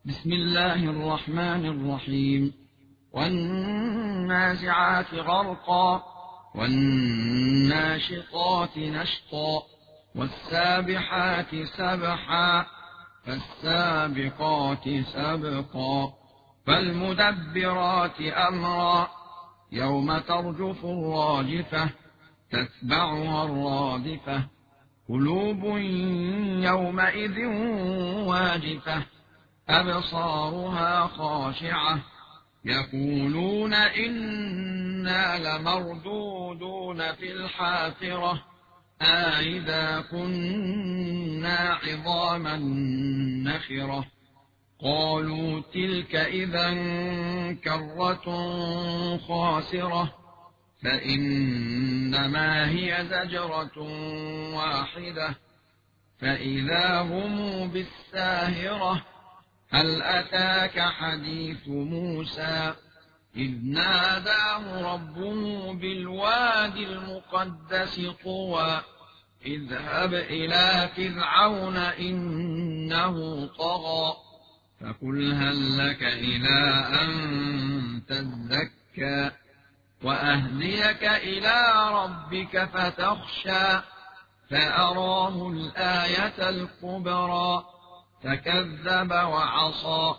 بسم الله الرحمن الرحيم. والنازعات غرقا والناشطات نشطا والسابحات سبحا فالسابقات سبقا فالمدبرات أمرا يوم ترجف الراجفة تتبعها الرادفة قلوب يومئذ واجفة أبصارها خاشعة يقولون إنا لمردودون في الحافرة أإذا كنا عظاما نخرة قالوا تلك إذا كرة خاسرة فإنما هي زجرة واحدة فإذا هم بالساهرة هل أتاك حديث موسى إذ ناداه ربه بالوادي المقدس طوى اذهب إلى فرعون إنه طغى فقل هل لك إلى أن تزكى وأهديك إلى ربك فتخشى فأراه الآية الكبرى فكذب وعصى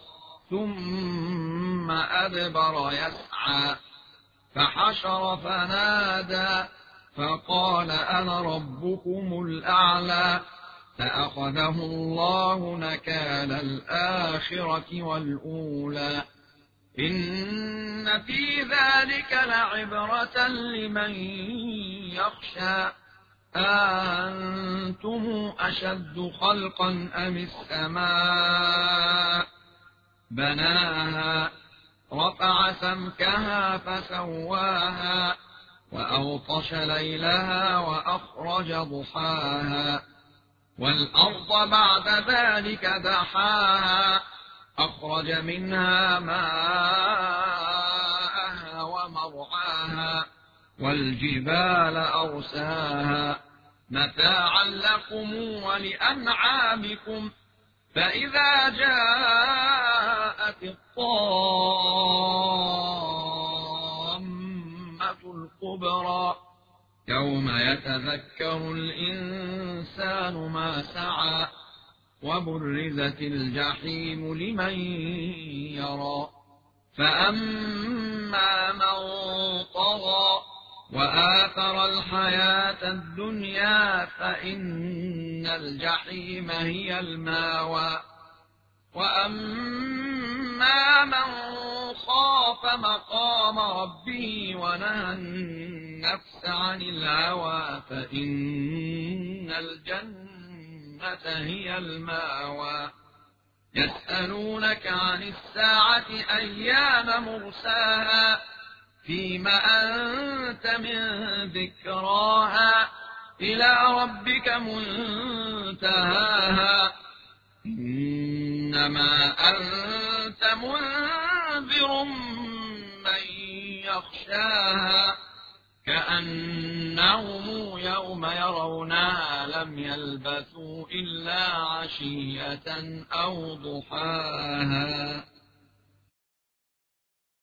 ثم أدبر يسعى فحشر فنادى فقال أنا ربكم الأعلى فأخذه الله نكال الآخرة والأولى إن في ذلك لعبرة لمن يخشى أأنتم أشد خلقا أم السماء بناها رفع سمكها فسواها وأغطش ليلها وأخرج ضحاها والأرض بعد ذلك دحاها أخرج منها ماءها ومرعاها والجبال أرساها متاعا لكم ولأنعامكم فإذا جاءت الطامة الكبرى يوم يتذكر الإنسان ما سعى وبرزت الجحيم لمن يرى فأما من طغى وآثر الحياة الدنيا فإن الجحيم هي الماوى وأما من خاف مقام ربه ونهى النفس عن الهوى فإن الجنة هي الماوى يسألونك عن الساعة أيان مرساها فيم أنت من ذكراها إلى ربك منتهاها إنما أنت منذر من يخشاها كأنهم يوم يرونها لم يلبثوا إلا عشية أو ضحاها.